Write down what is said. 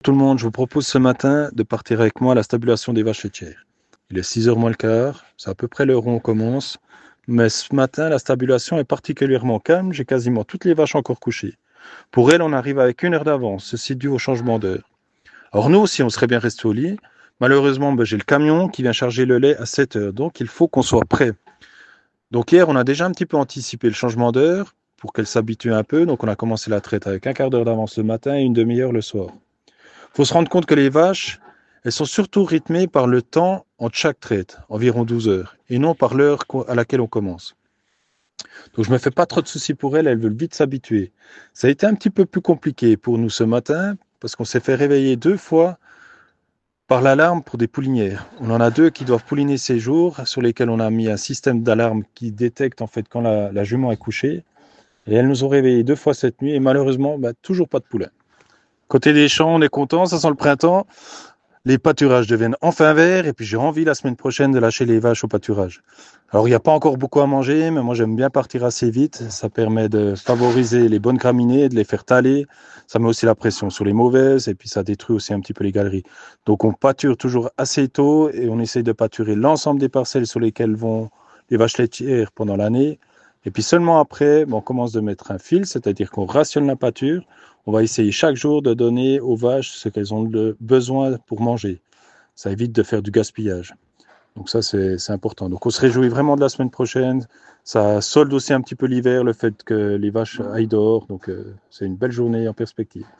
Tout le monde, je vous propose ce matin de partir avec moi à la stabulation des vaches laitières. Il est 6 heures moins le quart, c'est à peu près l'heure où on commence. Mais ce matin, la stabulation est particulièrement calme, j'ai quasiment toutes les vaches encore couchées. Pour elles, on arrive avec 1 heure d'avance, ceci dû au changement d'heure. Alors nous aussi, on serait bien resté au lit. Malheureusement, j'ai le camion qui vient charger le lait à 7 heures, donc il faut qu'on soit prêt. Donc hier, on a déjà un petit peu anticipé le changement d'heure pour qu'elles s'habituent un peu. Donc on a commencé la traite avec un quart d'heure d'avance le matin et une demi-heure le soir. Il faut se rendre compte que les vaches, elles sont surtout rythmées par le temps entre chaque traite, environ 12 heures, et non par l'heure à laquelle on commence. Donc je ne me fais pas trop de soucis pour elles, elles veulent vite s'habituer. Ça a été un petit peu plus compliqué pour nous ce matin, parce qu'on s'est fait réveiller 2 fois par l'alarme pour des poulinières. On en a 2 qui doivent pouliner ces jours, sur lesquels on a mis un système d'alarme qui détecte en fait quand la jument est couchée. Et elles nous ont réveillés 2 fois cette nuit, et malheureusement, toujours pas de poulain. Côté des champs, on est content, ça sent le printemps. Les pâturages deviennent enfin verts et puis j'ai envie la semaine prochaine de lâcher les vaches au pâturage. Alors il n'y a pas encore beaucoup à manger, mais moi j'aime bien partir assez vite. Ça permet de favoriser les bonnes graminées, de les faire taler. Ça met aussi la pression sur les mauvaises et puis ça détruit aussi un petit peu les galeries. Donc on pâture toujours assez tôt et on essaye de pâturer l'ensemble des parcelles sur lesquelles vont les vaches laitières pendant l'année. Et puis seulement après, on commence de mettre un fil, c'est-à-dire qu'on rationne la pâture. On va essayer chaque jour de donner aux vaches ce qu'elles ont besoin pour manger. Ça évite de faire du gaspillage. Donc ça, c'est important. Donc on se réjouit vraiment de la semaine prochaine. Ça solde aussi un petit peu l'hiver, le fait que les vaches aillent dehors. Donc c'est une belle journée en perspective.